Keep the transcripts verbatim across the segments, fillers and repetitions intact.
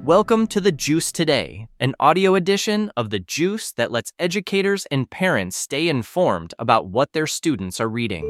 Welcome to The Juice Today, an audio edition of The Juice that lets educators and parents stay informed about what their students are reading.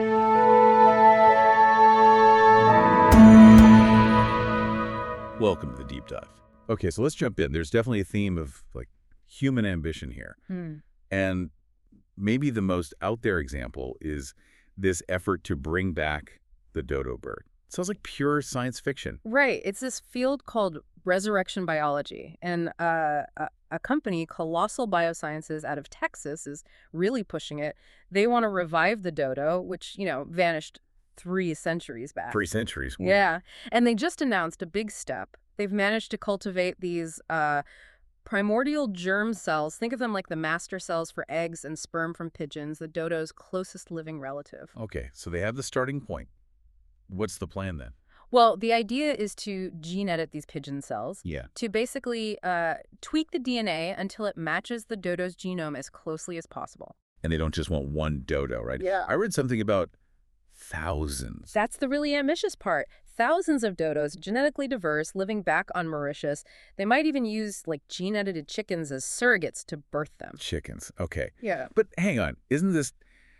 Welcome to the deep dive. Okay, so let's jump in. There's definitely a theme of like human ambition here. Hmm. And maybe the most out there example is this effort to bring back the dodo bird. It sounds like pure science fiction. Right. It's this field called resurrection biology. And uh, a, a company, Colossal Biosciences out of Texas, is really pushing it. They want to revive the dodo, which, you know, vanished three centuries back. Three centuries. Yeah. And they just announced a big step. They've managed to cultivate these uh, primordial germ cells. Think of them like the master cells for eggs and sperm from pigeons, the dodo's closest living relative. Okay, so they have the starting point. What's the plan then? Well, the idea is to gene edit these pigeon cells Yeah. to basically uh, tweak the D N A until it matches the dodo's genome as closely as possible. And they don't just want one dodo, right? Yeah. I read something about thousands. That's the really ambitious part. Thousands of dodos, genetically diverse, living back on Mauritius. They might even use like gene-edited chickens as surrogates to birth them. Chickens. Okay. Yeah. But hang on. Isn't this,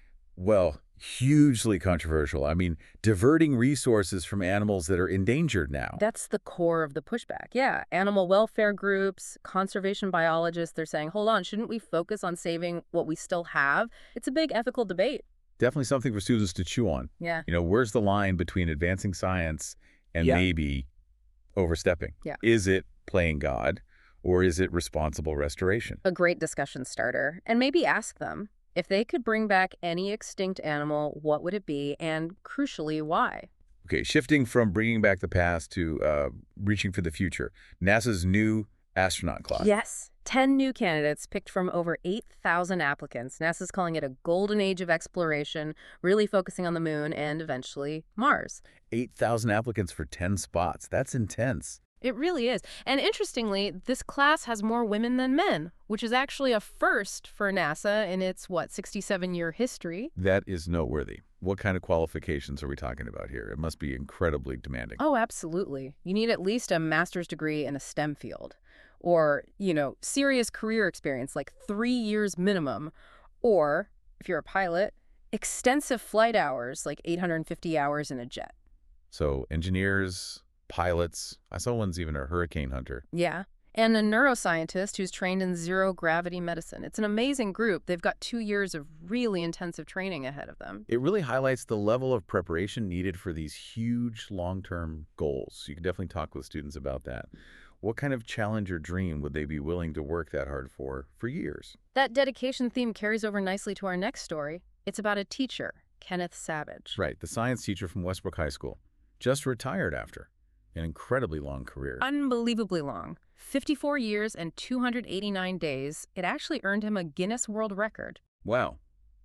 well, hugely controversial? I mean, diverting resources from animals that are endangered now. That's the core of the pushback. Yeah. Animal welfare groups, conservation biologists, they're saying, hold on, shouldn't we focus on saving what we still have? It's a big ethical debate. Definitely something for students to chew on. Yeah. You know, where's the line between advancing science and Yeah. maybe overstepping? Yeah. Is it playing God or is it responsible restoration? A great discussion starter. And maybe ask them, if they could bring back any extinct animal, what would it be? And crucially, why? Okay, shifting from bringing back the past to uh, reaching for the future. NASA's new astronaut class. Yes. Ten new candidates picked from over eight thousand applicants. NASA's calling it a golden age of exploration, really focusing on the moon and eventually Mars. eight thousand applicants for ten spots. That's intense. It really is. And interestingly, this class has more women than men, which is actually a first for NASA in its, what, sixty-seven year history. That is noteworthy. What kind of qualifications are we talking about here? It must be incredibly demanding. Oh, absolutely. You need at least a master's degree in a STEM field. Or, you know, serious career experience, like three years minimum. Or, if you're a pilot, extensive flight hours, like eight hundred fifty hours in a jet. So engineers, pilots, I saw one's even a hurricane hunter. Yeah. And a neuroscientist who's trained in zero-gravity medicine. It's an amazing group. They've got two years of really intensive training ahead of them. It really highlights the level of preparation needed for these huge long-term goals. You can definitely talk with students about that. What kind of challenge or dream would they be willing to work that hard for for years? That dedication theme carries over nicely to our next story. It's about a teacher, Kenneth Savage. Right, the science teacher from Westbrook High School. Just retired after an incredibly long career. Unbelievably long. fifty-four years and two hundred eighty-nine days. It actually earned him a Guinness World Record. Wow.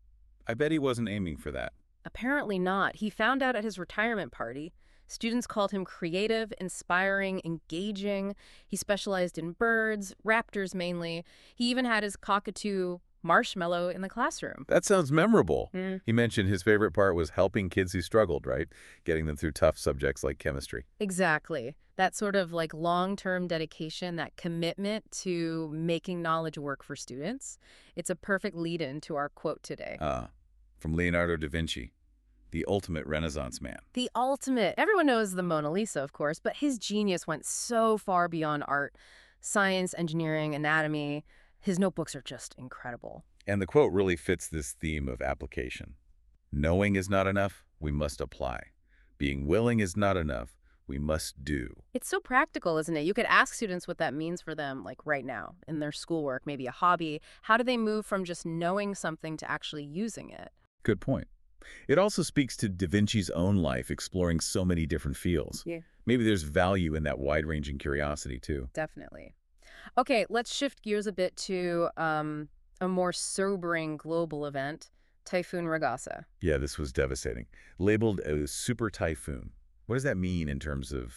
I bet he wasn't aiming for that. Apparently not. He found out at his retirement party. Students called him creative, inspiring, engaging. He specialized in birds, raptors mainly. He even had his cockatoo Marshmallow in the classroom. That sounds memorable. Mm. He mentioned his favorite part was helping kids who struggled, right? Getting them through tough subjects like chemistry. Exactly. That sort of like long-term dedication, that commitment to making knowledge work for students. It's a perfect lead-in to our quote today. Ah, from Leonardo da Vinci, the ultimate Renaissance man. The ultimate. Everyone knows the Mona Lisa, of course, but his genius went so far beyond art. Science, engineering, anatomy. His notebooks are just incredible. And the quote really fits this theme of application. Knowing is not enough, we must apply. Being willing is not enough, we must do. It's so practical, isn't it? You could ask students what that means for them, like right now, in their schoolwork, maybe a hobby. How do they move from just knowing something to actually using it? Good point. It also speaks to Da Vinci's own life, exploring so many different fields. Yeah. Maybe there's value in that wide-ranging curiosity, too. Definitely. Okay, let's shift gears a bit to um, a more sobering global event, Typhoon Ragasa. Yeah, this was devastating. Labeled a super typhoon. What does that mean in terms of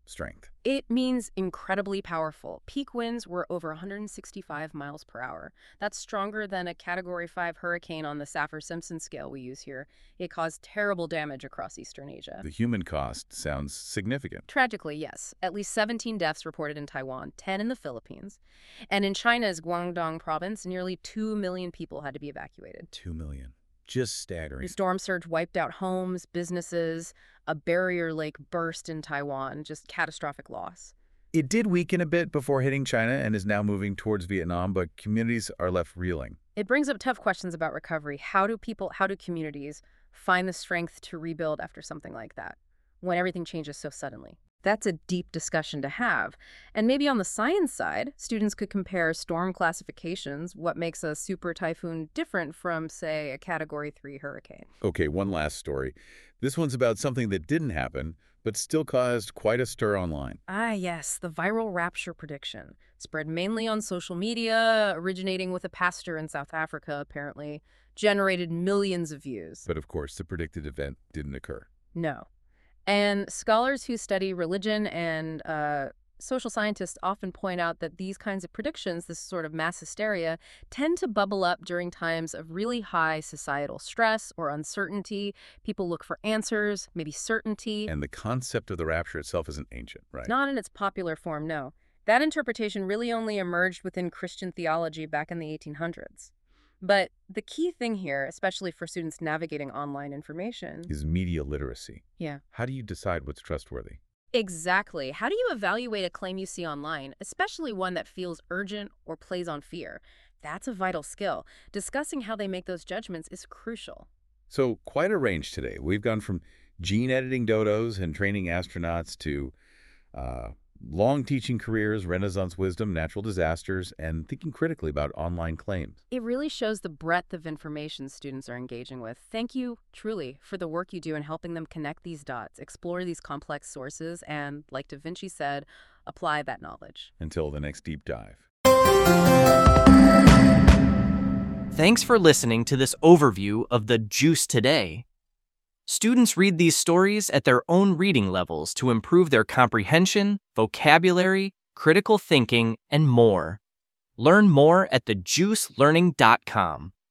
strength? It means incredibly powerful. Peak winds were over one hundred sixty-five miles per hour. That's stronger than a Category five hurricane on the Saffir-Simpson scale we use here. It caused terrible damage across eastern Asia. The human cost sounds significant. Tragically, yes. At least seventeen deaths reported in Taiwan, ten in the Philippines. And in China's Guangdong province, nearly two million people had to be evacuated. Two million. Just staggering. The storm surge wiped out homes, businesses, a barrier lake burst in Taiwan, just catastrophic loss. It did weaken a bit before hitting China and is now moving towards Vietnam, but communities are left reeling. It brings up tough questions about recovery. How do people, how do communities find the strength to rebuild after something like that, when everything changes so suddenly? That's a deep discussion to have. And maybe on the science side, students could compare storm classifications, what makes a super typhoon different from, say, a Category three hurricane. Okay, one last story. This one's about something that didn't happen, but still caused quite a stir online. Ah, yes, the viral rapture prediction. Spread mainly on social media, originating with a pastor in South Africa, apparently, generated millions of views. But of course, the predicted event didn't occur. No. And scholars who study religion and uh, social scientists often point out that these kinds of predictions, this sort of mass hysteria, tend to bubble up during times of really high societal stress or uncertainty. People look for answers, maybe certainty. And the concept of the rapture itself isn't ancient, right? Not in its popular form, no. That interpretation really only emerged within Christian theology back in the eighteen hundreds. But the key thing here, especially for students navigating online information, Is media literacy. yeah. How do you decide what's trustworthy? Exactly. How do you evaluate a claim you see online, especially one that feels urgent or plays on fear? That's a vital skill. Discussing how they make those judgments is crucial. So, quite a range today. We've gone from gene editing dodos and training astronauts to uh, long teaching careers, Renaissance wisdom, natural disasters, and thinking critically about online claims. It really shows the breadth of information students are engaging with. Thank you, truly, for the work you do in helping them connect these dots, explore these complex sources, and, like Da Vinci said, apply that knowledge. Until the next deep dive. Thanks for listening to this overview of the Juice Today. Students read these stories at their own reading levels to improve their comprehension, vocabulary, critical thinking, and more. Learn more at the juice learning dot com.